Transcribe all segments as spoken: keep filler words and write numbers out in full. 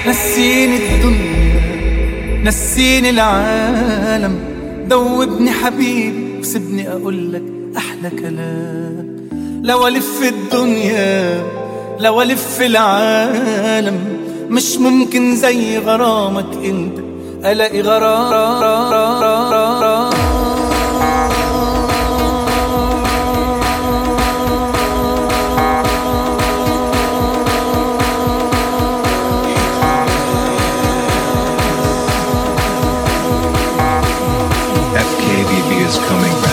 نسيني الدنيا نسيني العالم، دوبني حبيبي وسيبني اقولك احلى كلام. لو الف الدنيا لو الف العالم مش ممكن زي غرامك انت الاقي غرام. F K B B is coming back.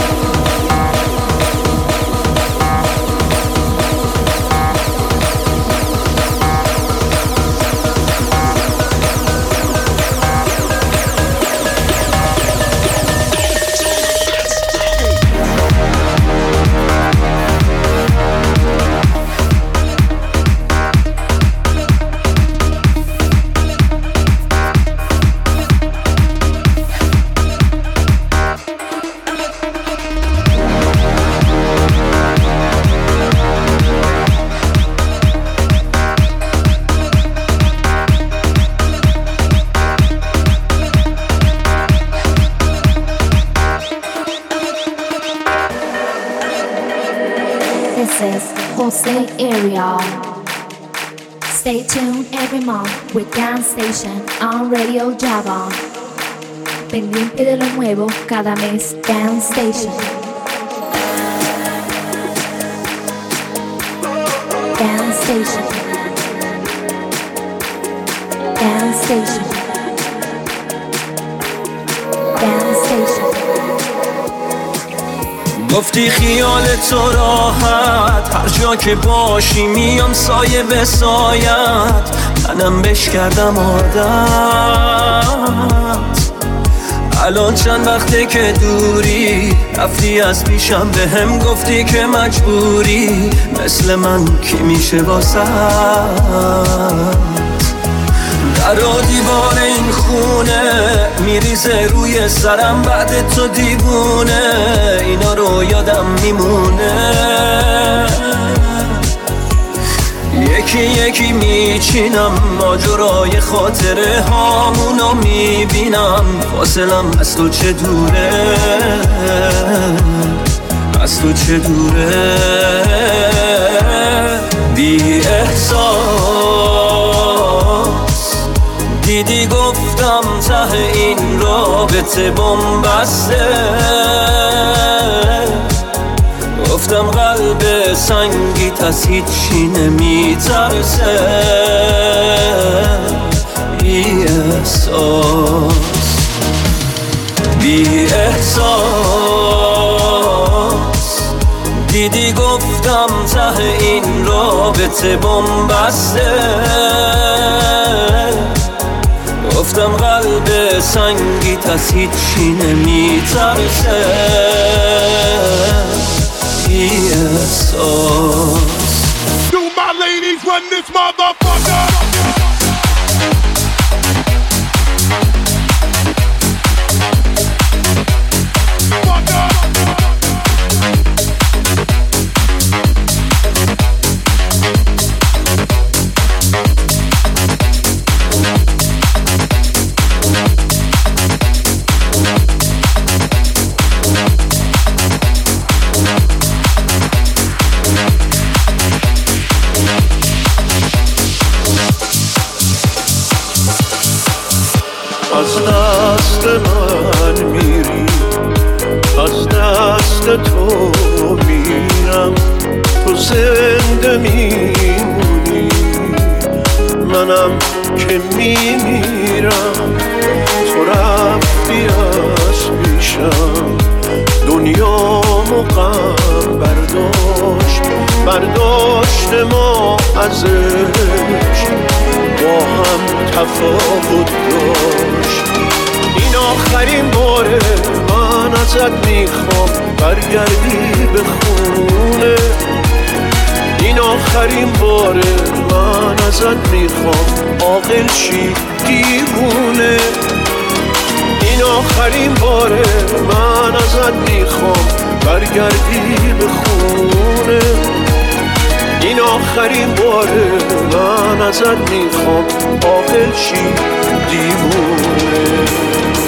This is Jose Area. Stay tuned every month with Dance Station on Radio Java. Pendiente de lo nuevo cada mes. Dance Station. Dance Station. Dance Station. Dance Station. گفتی خیال تو راحت، هر جا که باشی میام سایه به سایت، منم بش کردم عادت. الان چند وقته که دوری، رفتی از پیشم به هم گفتی که مجبوری، مثل من کی میشه واسه در و دیوار این خونه میریزه روی سرم بعد تو دیوونه، اینا رو یادم میمونه. یکی یکی میچینم ماجرای خاطره هامونو میبینم، فاصلم از تو چه دوره، از تو چه دوره. بی احساس دیدی گفتم ته این رابطه بن‌بسته، گفتم قلب سنگیت از هیچی نمیترسه. بی احساس بی احساس دیدی گفتم ته این رابطه بن‌بسته، گفتم قلب سنگیت از هیچی نمیترسه. بی احساس. Do my ladies run this motherfucker? از دست من میری، از دست تو میرم، تو زنده میمونی منم که میمیرم. تو رفتی از پیشم دنیامو غم برداشت، برداشت ما ازش با هم تفاوت داشت. این آخرین باره من ازت میخوام برگردی به خونه، این آخرین باره من ازت میخوام عاقل شی دیوونه، این آخرین باره من ازت میخوام برگردی به خونه، این آخرین باره من ازت میخوام عاقل شی دیوونه.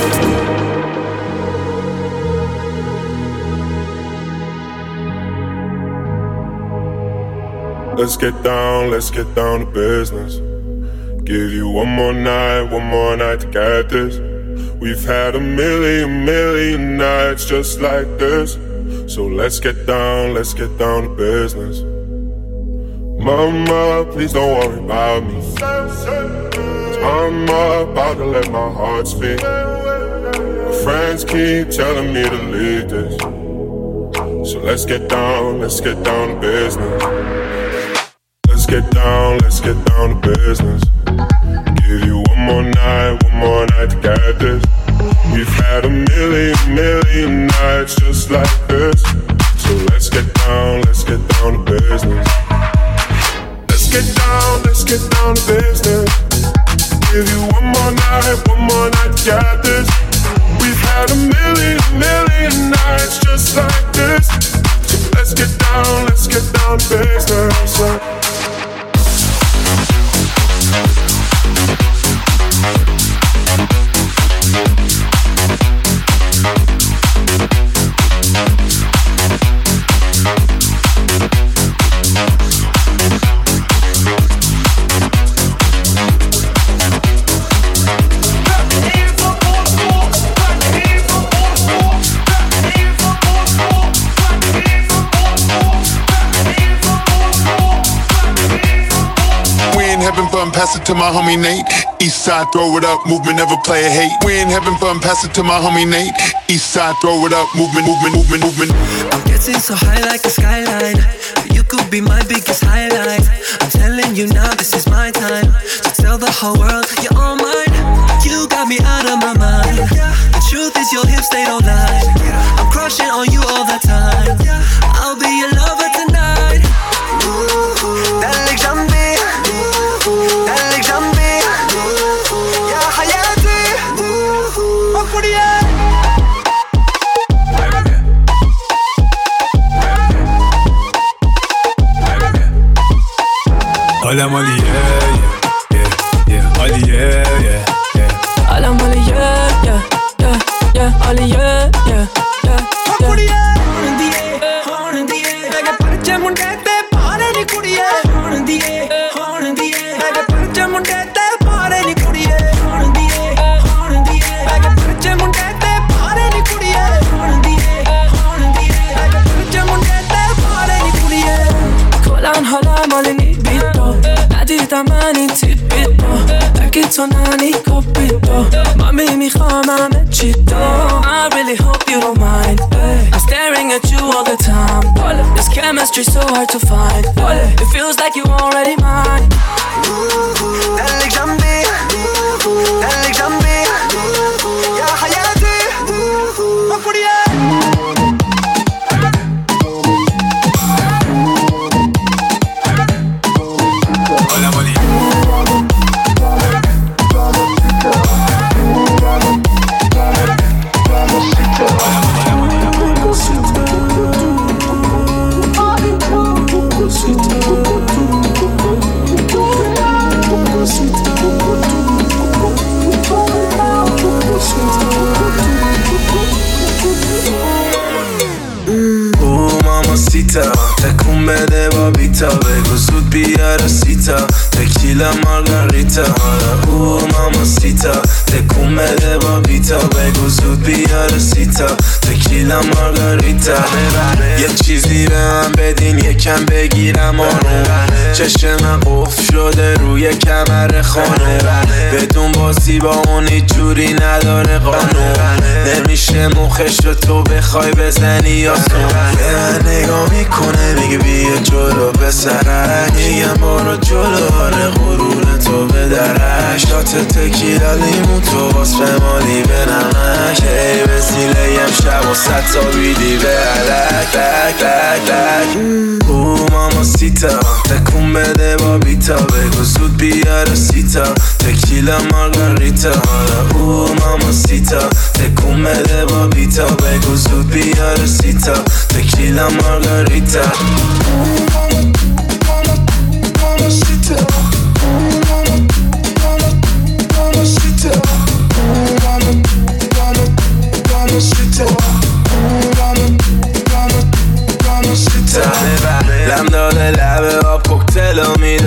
Let's get down, let's get down to business. Give you one more night, one more night to get this. We've had a million, million nights just like this. So let's get down, let's get down to business. Mama, please don't worry about me. I'm about to let my heart speak. My friends keep telling me to leave this. So let's get down, let's get down to business. Let's get down, let's get down to business. Give you one more night, one more night to get this. We've had a million, million nights just like this. So let's get down, let's get down to business. Let's get down, let's get down to business. Give you one more night, one more night to get this. We've had a million, million nights just like this. So let's get down, let's get down to business. Pass it to my homie Nate. East side, throw it up. Movement, never play a hate. We ain't having fun. Pass it to my homie Nate. East side, throw it up. Movement, movement, movement, movement. I'm getting so high like a skyline. You could be my biggest highlight. I'm telling you now, this is my time to tell the whole world you're all mine. You got me out of my mind. The truth is your hips, they don't lie. I'm crushing on you all the time. I'll be your lover tonight. Dale jambi, dale jambi, ya hayati, makuriye. Alam Ali, yeah, yeah, yeah, Ali, yeah, yeah, yeah. Alam Ali, yeah, yeah, yeah, yeah, Ali, yeah, yeah, yeah, yeah. ندیدم من این تیپی تو بگی تو ننی کپی تو مامی میخوام همه چی تو I really hope you don't mind I'm staring at you all the time This chemistry so hard to find It feels like you already mine دلك جنبي دلك جنبي يا حياتي مفرية تکون بده با بیتا بگو زود بیار سیتا تکیلا مارگاریتا او ماما سیتا تکون بده با بیتا بگو زود بیار سیتا تکیلا مارگاریتا یه چیزی به من بدین یکم بگیرم آنو چشم قفل شده روی کمر خانو بدون بازی با اون هیچ جوری نداره قانون نمیشه مخش رو تو بخوای بزنی یا تو به من نگاه میکنه میگه بیا جلو بسرک میگم برو جلو آره غرور تو به درک شات تکیلا لیمون تو باز فمالی به نمک ای وسیله‌ام شب و ست تا بیدی به علک لک لک لک او ماما سیتا تکون بده با بیتا بگو زود بیار سیتا تکیلا مارگاریتا او ماما سیتا تکون بده با بیتا بگو زود بیار سیتا تکیلا مارگاریتا Mamacita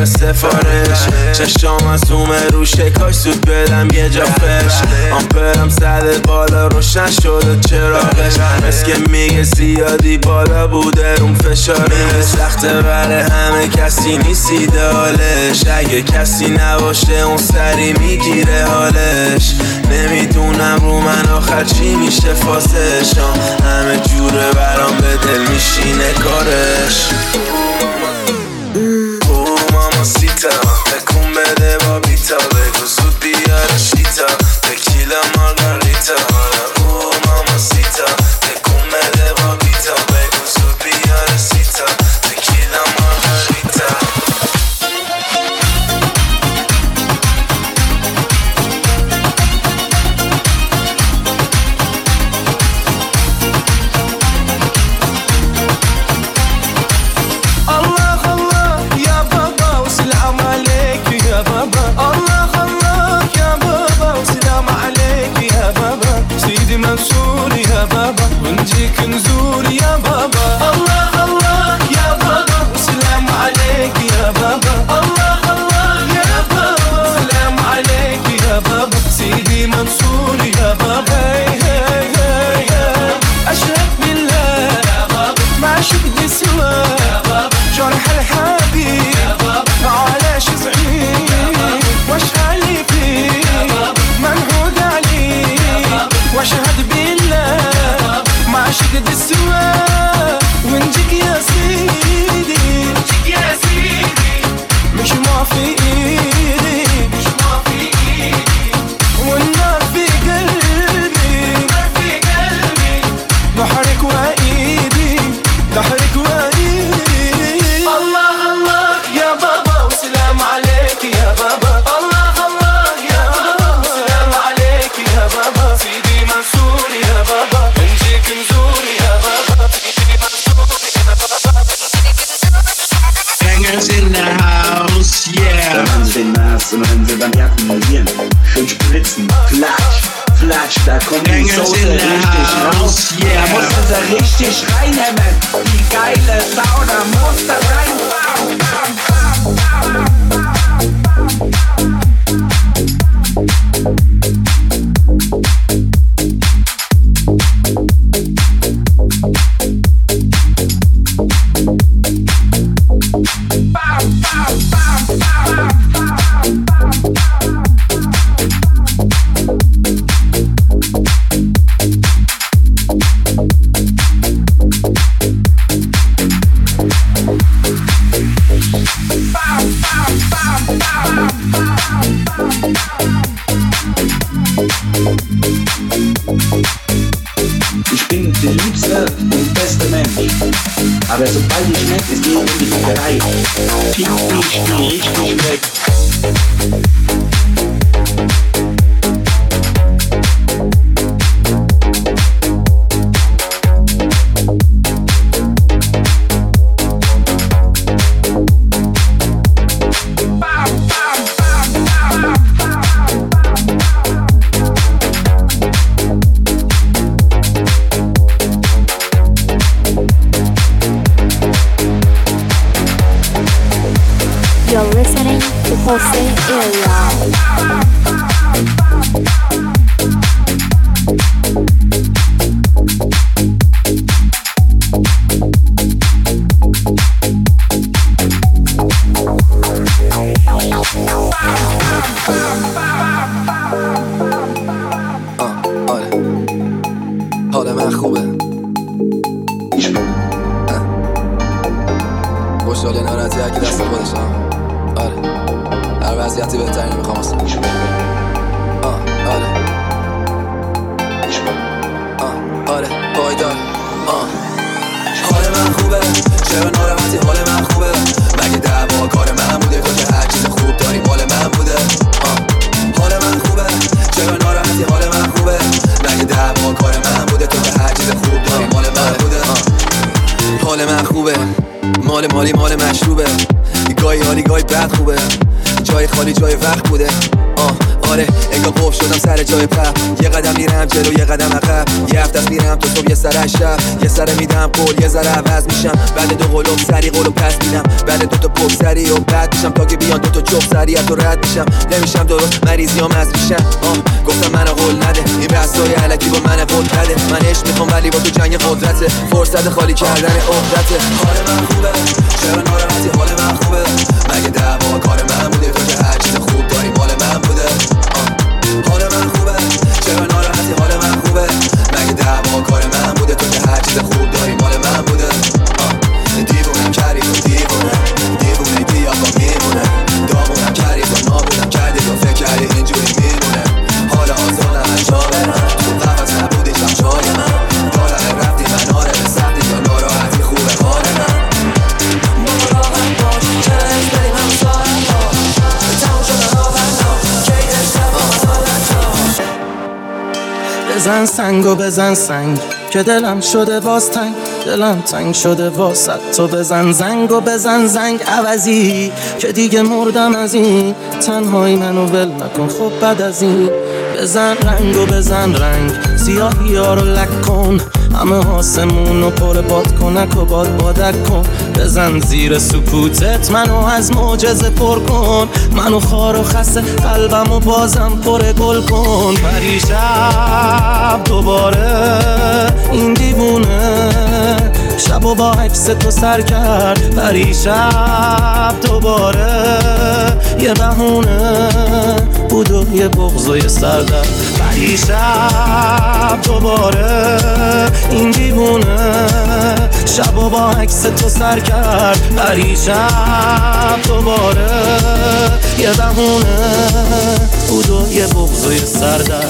میره سفارش. چشام از اومه رو شکاش زود بدم یه جا فش. آمپرم زده بالا روشن شده چراغش. مثل که میگه زیادی بالا بوده اون فشاره. سخته بره همه کسی نیست ایدالش. اگه کسی نباشه اون سری میگیره حالش. نمیدونم رو من آخر چی میشه فاسش. همه جوره برام به دل میشینه کارش. او ماما سیتا تکون بده با بیتا. بگو زود بیاره شیتا تکیلا مارگاریتا. او ماما سیتا تکون بده با بیتا. بگو زود بیاره سیتا تکیلا مارگاریتا. منصور يا بابا ونجيك نزور يا بابا. الله الله يا بابا وسلام عليك يا بابا. الله الله يا بابا وسلام عليك يا بابا. سيدي منصور يا بابا. هي هي هي أشهد بالله يا بابا ما شفت سوى يا بابا. جرح الحبيب يا بابا علاش زعيم واشهد فيه منعود عليه. واشهد بالله ما شقد السوا ونجيك يا سيدي. ونجيك يا سيدي مش ما في ايدي. مش ما في ايدي والنار في قلبي. النار في قلبي بحرك وايدي. بحرك وايدي. الله الله يا بابا وسلام عليك يا بابا. الله الله يا بابا وسلام عليك يا بابا. سيدي منصور يا بابا نجيك نزور يا بابا. سيدي منصور يا بابا. Bangers in the house, yeah. Wenn man sie den Mars und wenn sie beim Jackenmolieren schön spritzen, flatsch, flatsch, da kommt die Soße richtig raus. Yeah. Da muss man sie richtig reinhämmern. Die geile Sau, da muss da rein. Ich bin der liebste und beste Mensch. Aber sobald ich merke, es geht um die Fickerei, fick ich die richtig weg. You're listening to Jose Area. حال من خوبه. خوشحال یا ناراحتی هر کی دست خودش. آره هر وضعیتی بهتری نمیخوام اصلا. آه آره آه آره پایدار. آه حال من خوبه چرا ناراحتی؟ حال من خوبه مگه دعوا کار من بوده؟ تو که هر چیز خوب داری مال من بوده. آه حال من خوبه چرا ناراحتی؟ حال من خوبه مگه دعوا کار من بوده؟ تو که هر چیز خوب داری مال من بوده. آه حال من خوبه مال مالی مال مشروبه. گاهی حالی گاهی بد خوبه جای خالی جای وقت بوده. آه آره انگار قف شدم سر جای پر، یه قدم میرم جلو یه قدم عقب، یه هفته میرم تو صبح یه سر شب، یه سر میدم قول یه ذره عوض میشم، بعد دو قلوب سری قلوب پس میدم، بعد دو تا پک سری و بعد میشم تا که بیان دو تا چوب سری از تو رد میشم، نمیشم درست مریضیام از میشم. آه گفتم منو قول نده، این بحثای الکی با من قول کده، من عشق میخوام ولی با تو جنگ قدرته، فرصت خالی کردن عهدته. حال من خوبه چرا ناراحتی، حال من خوبه مگه دعوا کار من بوده، تو که هر چیز خوب داری مال من بوده. حال من خوبه چرا ناراحتی، حال من خوبه مگه دعوا کار من بوده، تو که هر چیز خوب داری مال من بوده. دیوونم کردی تو دیوونه، دیوونه دیا با میمونه، دامونم کردی تو نابودم کردی تو فکر کردی اینجوری میمونه. حالا آزادم از جا برم، تو قفص نبودی شم جای من، دارم رفتی من آره به سختی یا ناراحتی خوبه حال من. بابا راحت باش چنگ بریم هم ساعت ها، تموم شده راحت ها که اشتب آزادت ها. بزن سنگ و بزن سنگ که دلم شده باز تنگ، دلم تنگ شده واسه تو، بزن زنگ و بزن زنگ عوضی که دیگه مردم از این تنهایی، منو ول نکن خب بعد از این. بزن رنگ و بزن رنگ سیاهی ها رو لک کن، همه آسمون رو پر باد کنک و باد بادک کن، بزن زیر سکوتت منو از معجزه پر کن، منو خار و خسته قلبم و بازم پر گل کن. پریشب دوباره این دیوونه شب و با عکس تو سر کرد، پریشب دوباره یه بهونه بود و یه بغض و یه سردر، پریشب دوباره این دیوونه شب و با عکس تو سر کرد، پریشب دوباره یه بهونه بود و یه بغض و یه سردر.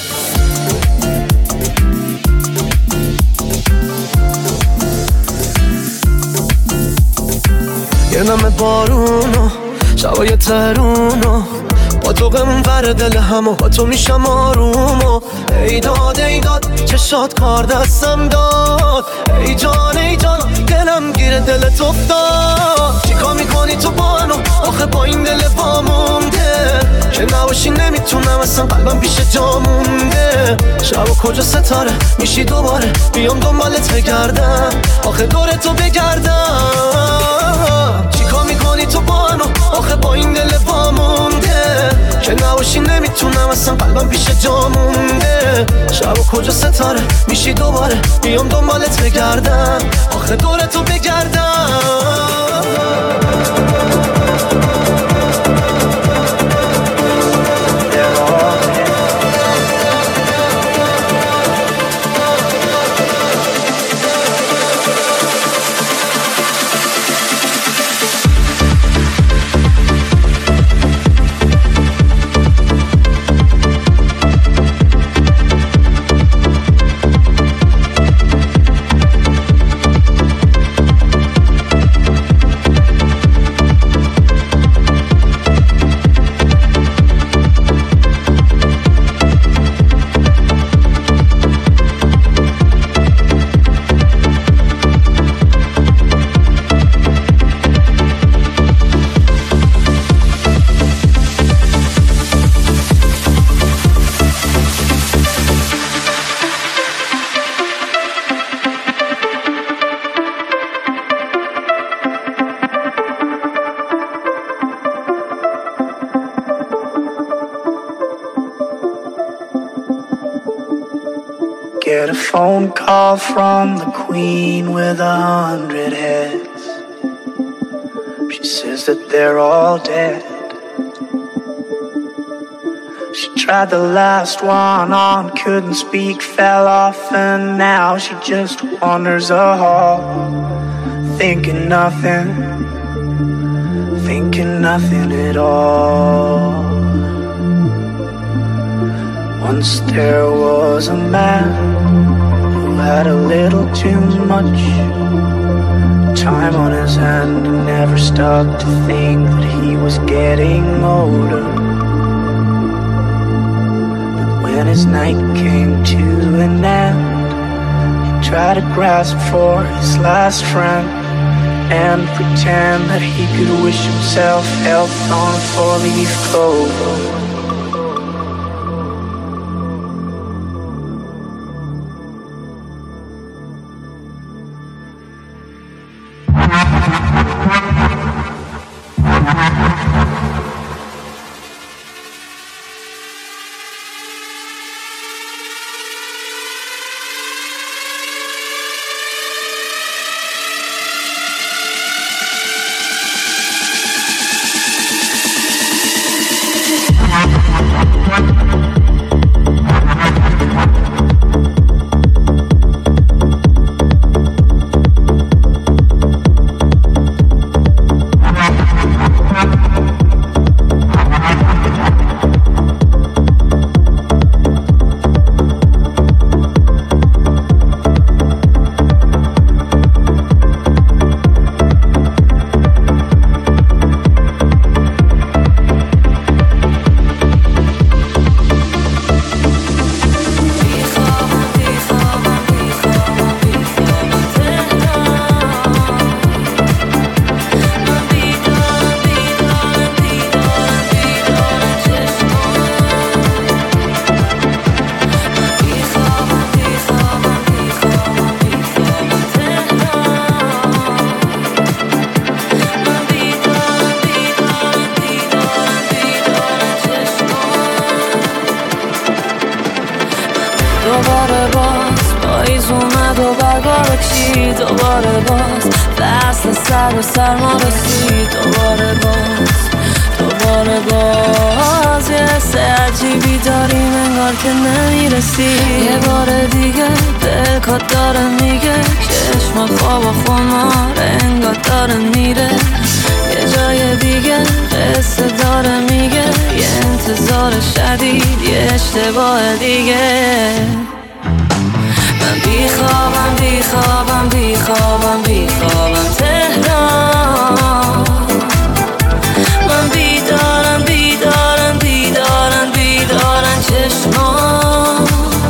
یه نم بارونو شبای ترونو با تو غم بر دل همو با تو میشم آرومو. ای داد ای داد چشات کار دستم داد، ای جان ای جان دلم گیره دلت افتاد. چیکار میکنی تو با منو آخه با این دل وامونده، که نباشی نمیتونم اصلا قلبم پیش جا مونده. شب و کجا ستاره میشی دوباره بیام دنبالت بگردم، آخه دور تو بگردم. چیکار میکنی تو با منو آخه با این دل وامونده، که نباشی نمیتونم اصلا قلبم پیش جا مونده. شب و کجا ستاره میشی دوباره بیام دنبالت بگردم، آخه دور تو بگردم. Get a phone call from the queen with a hundred heads. She says that they're all dead. She tried the last one on, couldn't speak, fell off, and now she just wanders a hall, thinking nothing, thinking nothing at all. Once there was a man who had a little too much time on his hand and never stopped to think that he was getting older. But when his night came to an end, he tried to grasp for his last friend and pretend that he could wish himself health on a four-leaf clover. دوباره باز پاییز اومد و برگا بکشید، دوباره باز دست سر و سرما رسید، دوباره باز دوباره باز یه حس عجیبی داریم انگار که نمیرسی. یه بار دیگه دلکات داره میگه چشم خواب و خمار انگار داره میره یه جای دیگه، قصه داره میگه یه انتظار شدید یه اشتباه دیگه. من بیخوابم بیخوابم بیخوابم بیخوابم تهران، من بیدارم بیدارم بیدارم بیدارم چشمان.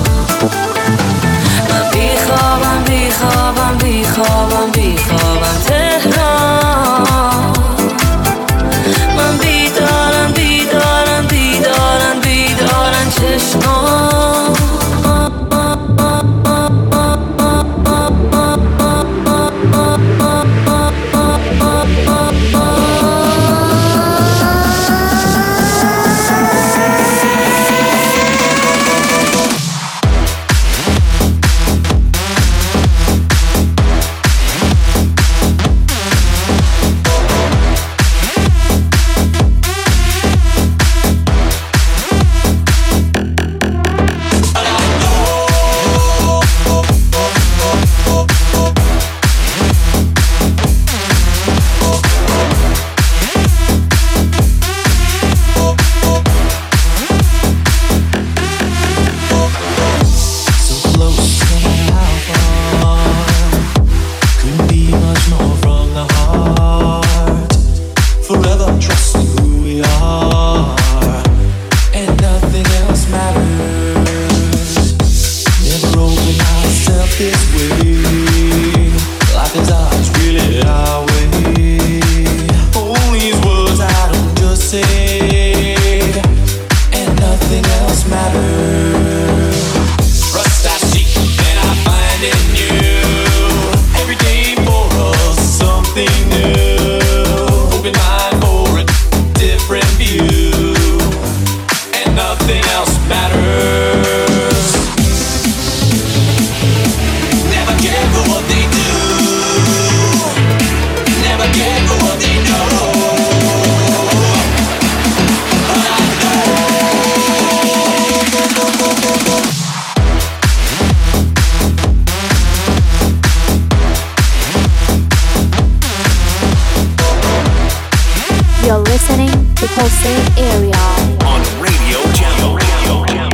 من بیخوابم بیخوابم بیخوابم بیخوابم تهران، من بیدارم بیدارم بیدارم بیدارم چشمان. You're listening to Pulsate Area on Radio Jam. Radio Jam.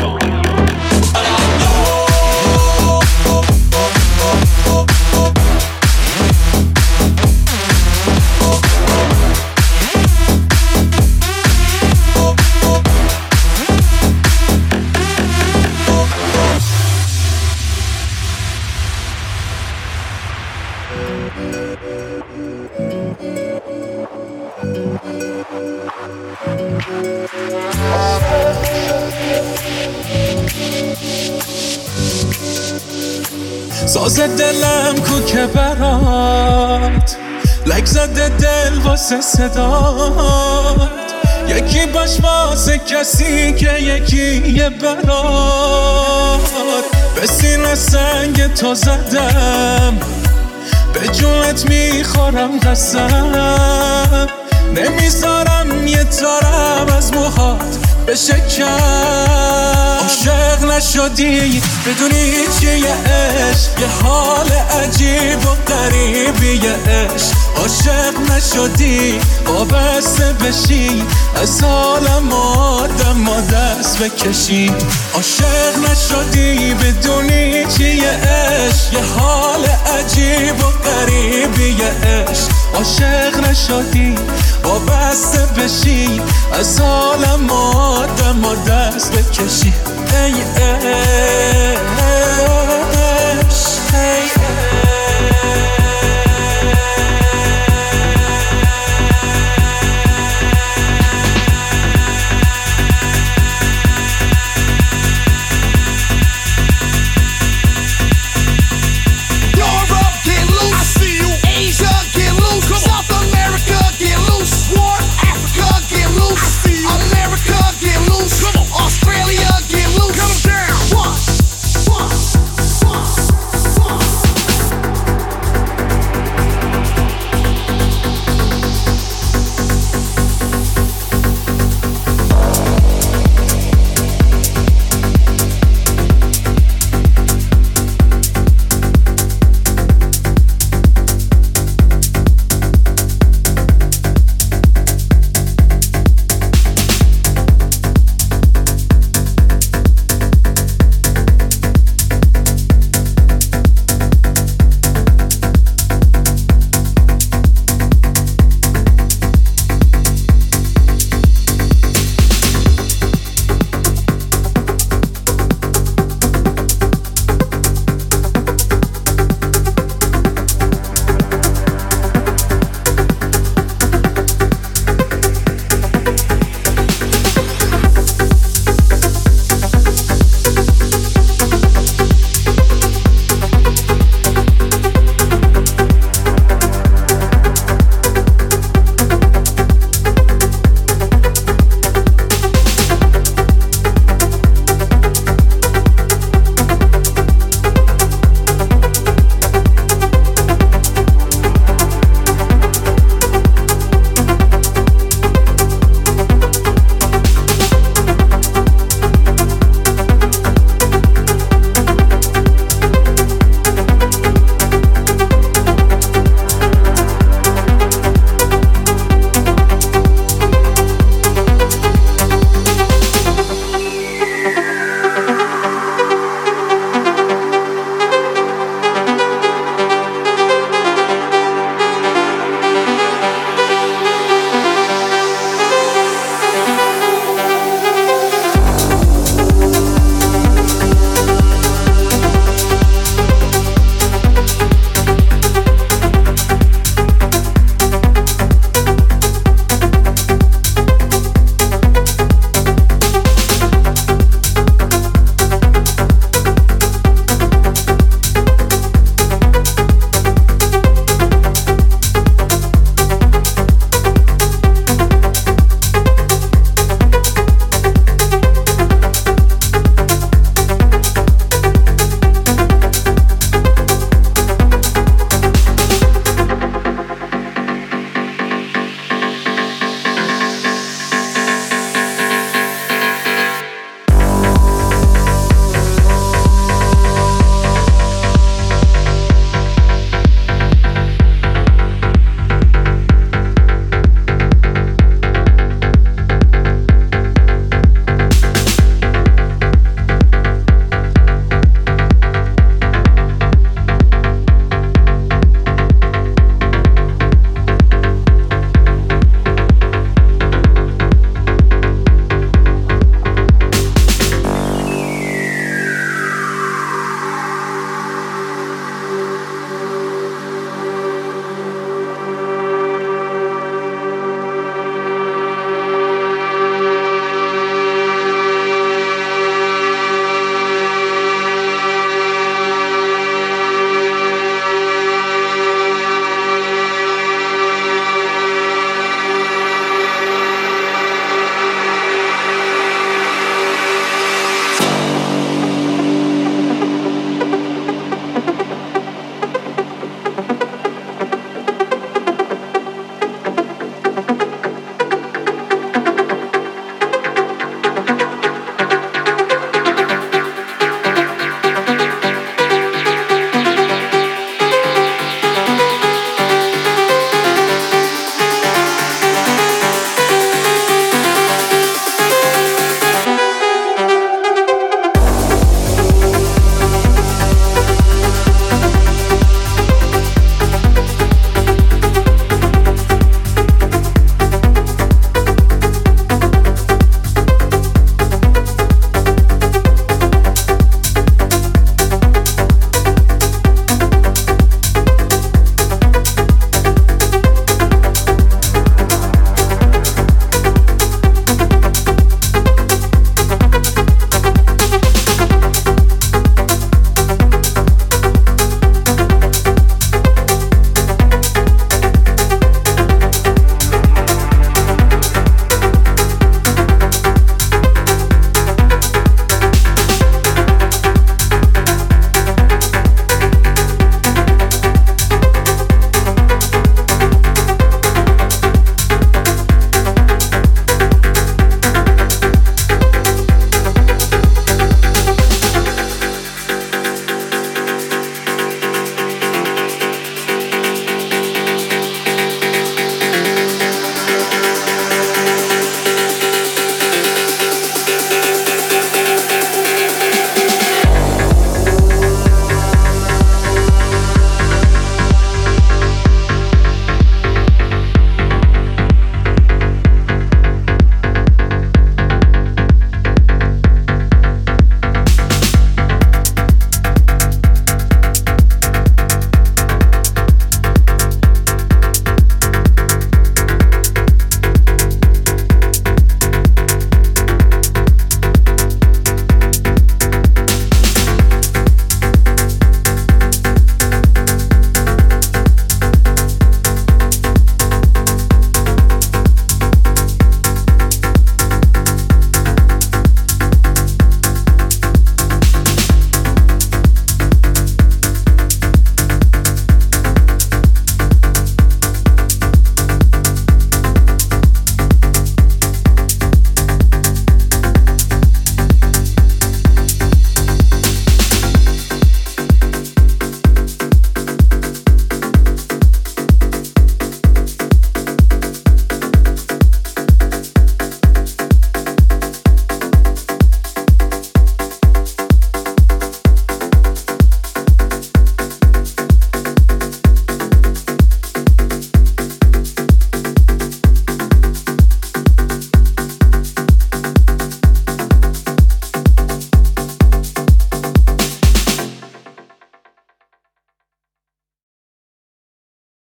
ساز دلم کو که برات لک زده دل واسه صدات، یکی باش واسه کسی که یکی یه برات. به سینه سنگ تو زدم، به جونت میخورم قسم، نمیذارم یه تارم از موهات بشه کم. عاشق نشدی بدونی چیه عشق، یه حال عجیب و غریبیه عشق. عاشق نشدی وابسته بشی، از عالم آدم و دست بکشی. عاشق نشدی بدونی چیه عشق، یه حال عجیب و غریبیه عشق. عاشق نشدی وابسته بشی، از عالم آدم و دست بکشی. ای ای